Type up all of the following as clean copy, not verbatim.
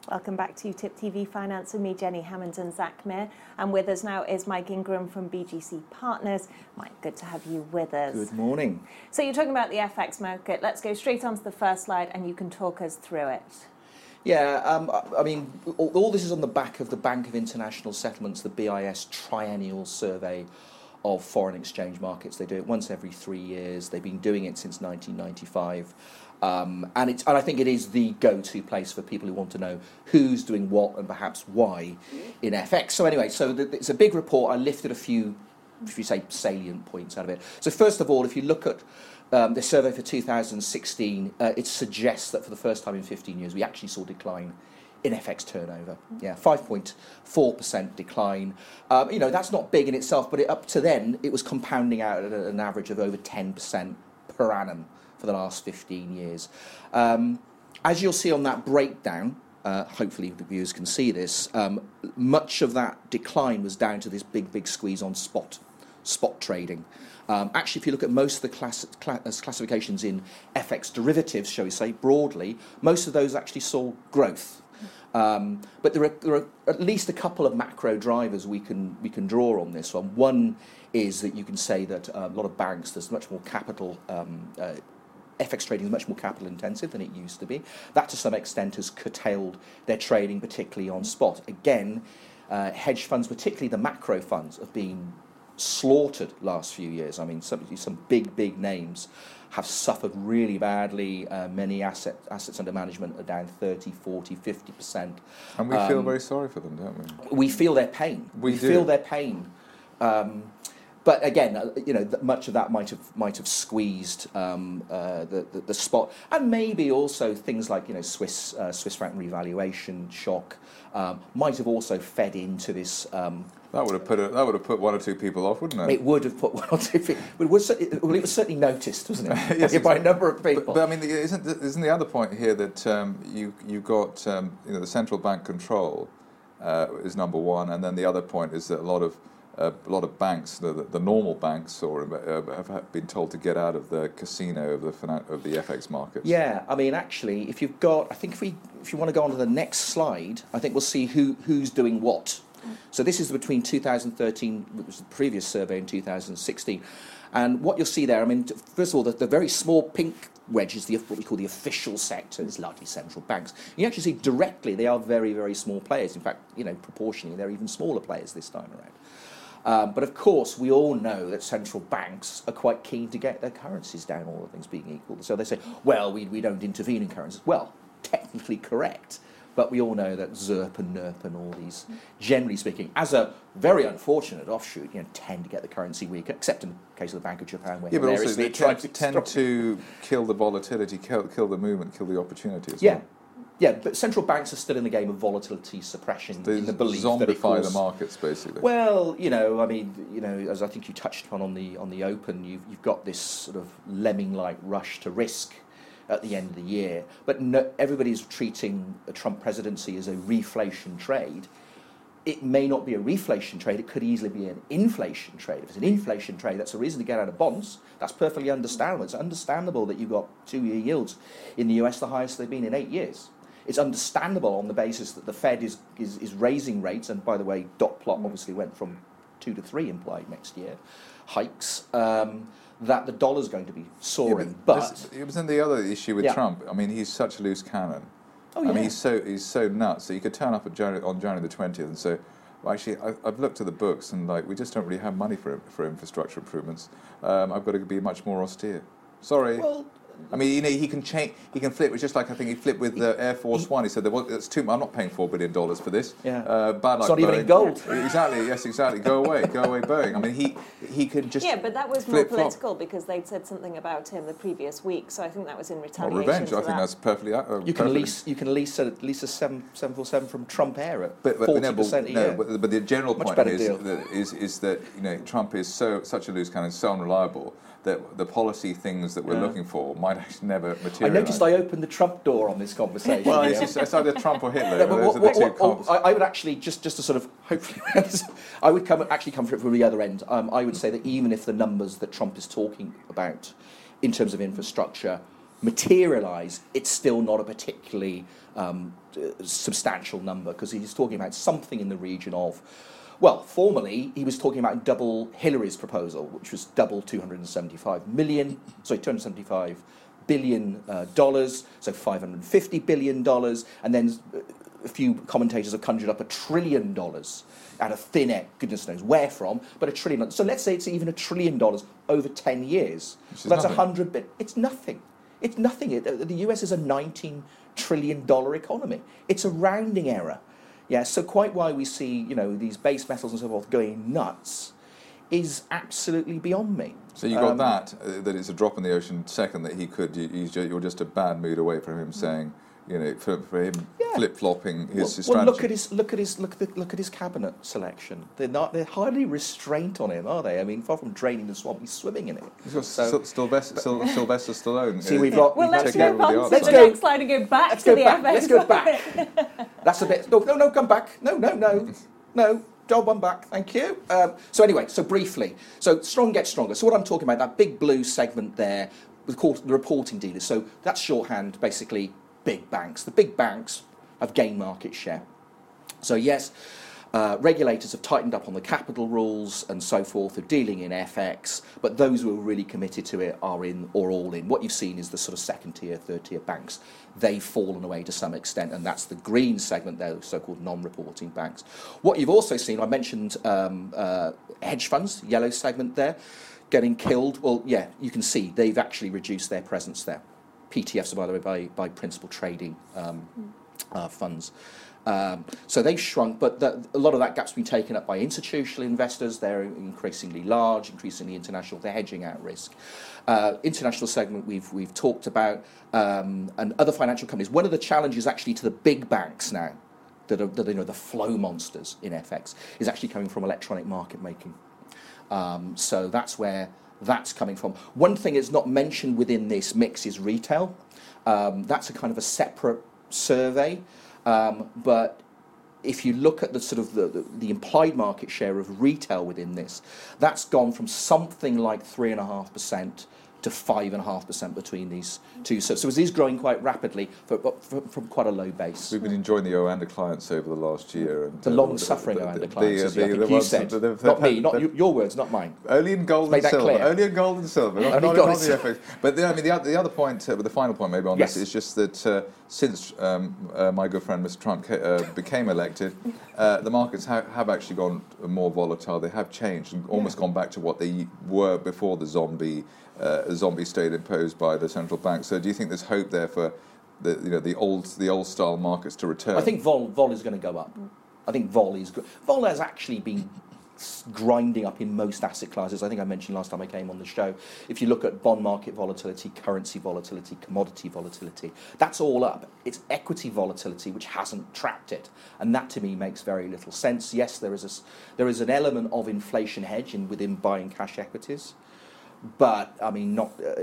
Welcome back to Tip TV Finance with me, Jenny Hammond and Zach Mir. And with us now is Mike Ingram from BGC Partners. Mike, good to have you with us. Good morning. So you're talking about the FX market. Let's go straight onto the first slide and you can talk us through it. Yeah, I mean, all this is on the back of the Bank of International Settlements, the BIS triennial survey of foreign exchange markets. They do it once every 3 years. They've been doing it since 1995. And I think it is the go-to place for people who want to know who's doing what and perhaps why in FX. So anyway, it's a big report. I lifted a few, if you say, salient points out of it. So first of all, if you look at the survey for 2016, it suggests that for the first time in 15 years, we actually saw decline in FX turnover. Yeah, 5.4% decline. That's not big in itself, but up to then, it was compounding out at an average of over 10% per annum for the last 15 years. As you'll see on that breakdown, hopefully the viewers can see this, much of that decline was down to this big squeeze on spot trading. Actually, if you look at most of the classifications in FX derivatives, shall we say, broadly, most of those actually saw growth. But there are at least a couple of macro drivers we can draw on this one. One is that you can say that a lot of banks, there's much more capital. FX trading is much more capital intensive than it used to be. That to some extent has curtailed their trading, particularly on spot. Again, hedge funds, particularly the macro funds, have been slaughtered last few years. I mean, some big names have suffered really badly. Many assets under management are down 30, 40, 50%. And we feel very sorry for them, don't we? We feel their pain. We feel their pain. But again, much of that might have squeezed the spot, and maybe also things like Swiss franc revaluation shock might have also fed into this. That would have put one or two people off, wouldn't it? It would have put one or two people. It was certainly noticed, wasn't it? Yes, by a number of people. But I mean, isn't the other point here that you got the central bank control is number one, and then the other point is that a lot of banks, the normal banks, have been told to get out of the casino of the FX markets. Yeah, I mean, actually, if you want to go on to the next slide, I think we'll see who's doing what. So this is between 2013, which was the previous survey, in 2016, and what you'll see there. I mean, first of all, the very small pink wedge is what we call the official sector. It's largely central banks. You actually see directly they are very small players. In fact, proportionally, they're even smaller players this time around. But of course, we all know that central banks are quite keen to get their currencies down, all other things being equal. So they say, well, we don't intervene in currencies. Well, technically correct, but we all know that ZIRP and NIRP and all these, generally speaking, as a very unfortunate offshoot, tend to get the currency weaker, except in the case of the Bank of Japan, where but also they tend to kill the volatility, kill the movement, kill the opportunity as well. Yeah, but central banks are still in the game of volatility suppression, in the belief that it zombify the markets, basically. Well, as I think you touched upon on the Open, you've got this sort of lemming-like rush to risk at the end of the year, but everybody's treating a Trump presidency as a reflation trade. It may not be a reflation trade, it could easily be an inflation trade. If it's an inflation trade, that's a reason to get out of bonds. That's perfectly understandable. It's understandable that you've got 2-year yields in the US, the highest they've been in 8 years. It's understandable on the basis that the Fed is raising rates, and by the way, dot plot obviously went from 2 to 3 implied next year, hikes, that the dollar's going to be soaring. Yeah, but it was in the other issue with Trump. I mean, he's such a loose cannon. Oh, yeah. I mean, he's so nuts. So you could turn up on January the 20th and say, well, actually, I've looked at the books and we just don't really have money for infrastructure improvements. I've got to be much more austere. Sorry. Well, I mean, he can change. He can flip. It's just like I think he flipped with the Air Force One. He said, "That's too. I'm not paying $4 billion for this." Yeah. Bad it's luck, not even in gold. Exactly. Yes. Exactly. Go away, Boeing. I mean, he could just. Yeah, but that was more political because they'd said something about him the previous week. So I think that was in retaliation. Well, revenge. I think that's perfectly. You can lease a 747 from Trump Air at 40% a year. But the general point is that Trump is such a loose cannon, so unreliable that the policy things that we're looking for might actually never materialise. I noticed I opened the Trump door on this conversation. Well, it's either Trump or Hitler. Those are the two comps. I would actually, just to sort of, hopefully, I would come from the other end. I would say that even if the numbers that Trump is talking about in terms of infrastructure materialise, it's still not a particularly substantial number, because he's talking about something in the region of, well, formally he was talking about double Hillary's proposal, which was double 275 billion dollars, so $550 billion, and then a few commentators have conjured up $1 trillion out of thin air, goodness knows where from, but $1 trillion. So let's say it's even $1 trillion over 10 years. So that's nothing. 100 billion. It's nothing. It's nothing. The US is a $19 trillion economy. It's a rounding error. Yeah, so quite why we see, these base metals and so forth going nuts is absolutely beyond me. So you got that it's a drop in the ocean. Second, that you're just a bad mood away from him saying, for him flip-flopping his strategy. Well, look at his cabinet selection. They're hardly restraint on him, are they? I mean, far from draining the swamp, he's swimming in it. He's got Sylvester Stallone. See, we've got. Well, let's taken move over on the to art the next slide and go back to the FX. Let's go back. That's a bit. No, come back. No. Job one back, thank you. So briefly, so strong gets stronger. So what I'm talking about, that big blue segment there, we call the reporting dealers. So that's shorthand, basically big banks. The big banks have gained market share. So yes, regulators have tightened up on the capital rules and so forth of dealing in FX, but those who are really committed to it are in or all in. What you've seen is the sort of second tier, third tier banks. They've fallen away to some extent, and that's the green segment there, so-called non-reporting banks. What you've also seen, I mentioned hedge funds, yellow segment there, getting killed. Well, yeah, you can see they've actually reduced their presence there. PTFs, by the way, by principal trading funds. So they've shrunk, but a lot of that gap's been taken up by institutional investors. They're increasingly large, increasingly international. They're hedging out risk. International segment we've talked about, and other financial companies. One of the challenges actually to the big banks now, that are the flow monsters in FX, is actually coming from electronic market making. So that's where that's coming from. One thing that's not mentioned within this mix is retail. That's a kind of a separate survey. But if you look at the sort of the implied market share of retail within this, that's gone from something like 3.5% to 5.5% between these two. So it is growing quite rapidly from quite a low base. We've been enjoying the Oanda clients over the last year. And the long-suffering Oanda clients, as I think you said. Not me, your words, not mine. Only in gold and silver. Only in gold and silver. Not the FX. But the other point, the final point maybe on this is just that since my good friend Mr. Trump became elected, the markets have actually gone more volatile. They have changed and almost gone back to what they were before the zombie state imposed by the central bank. So do you think there's hope there for the old style markets to return? I think vol is going to go up. I think vol has actually been grinding up in most asset classes. I think I mentioned last time I came on the show, if you look at bond market volatility, currency volatility, commodity volatility, that's all up. It's equity volatility which hasn't trapped it, and that to me makes very little sense. Yes, there is an element of inflation hedge within buying cash equities, but I mean,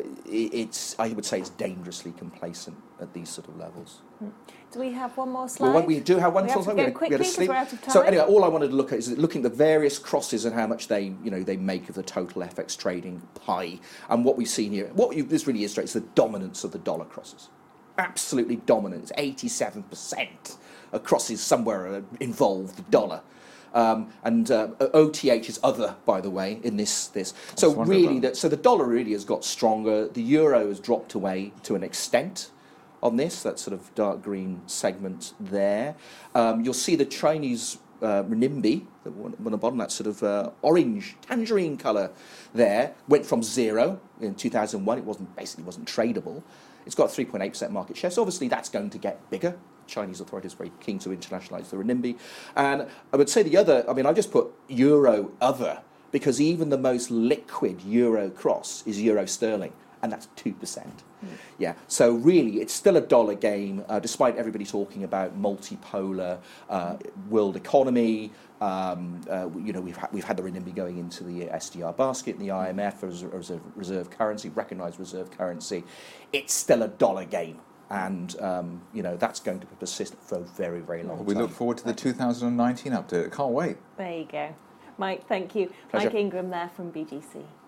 I would say it's dangerously complacent at these sort of levels. Do we have one more slide? Well, we do have one slide. slide. We have to go quickly because we're out of time. So anyway, all I wanted to look at is looking at the various crosses and how much they make of the total FX trading pie. And what we've seen here, this really illustrates the dominance of the dollar crosses. Absolutely dominant. It's 87% of crosses somewhere involve the dollar. And OTH is other, by the way, in this. So really, the dollar really has got stronger. The euro has dropped away to an extent on this, that sort of dark green segment there. You'll see the Chinese renminbi, on the bottom, that sort of orange, tangerine colour there, went from 0 in 2001. It wasn't tradable. It's got 3.8% market share, so obviously that's going to get bigger. Chinese authorities are very keen to internationalise the renminbi. And I would say I just put euro other, because even the most liquid euro cross is euro sterling, and that's 2%. Yeah, so really it's still a dollar game, despite everybody talking about multipolar world economy. We've had the renminbi going into the SDR basket and the IMF as a reserve currency, recognised reserve currency. It's still a dollar game. And, that's going to persist for a very, very long time. We look forward to the 2019 update. Can't wait. There you go. Mike, thank you. Pleasure. Mike Ingram there from BGC.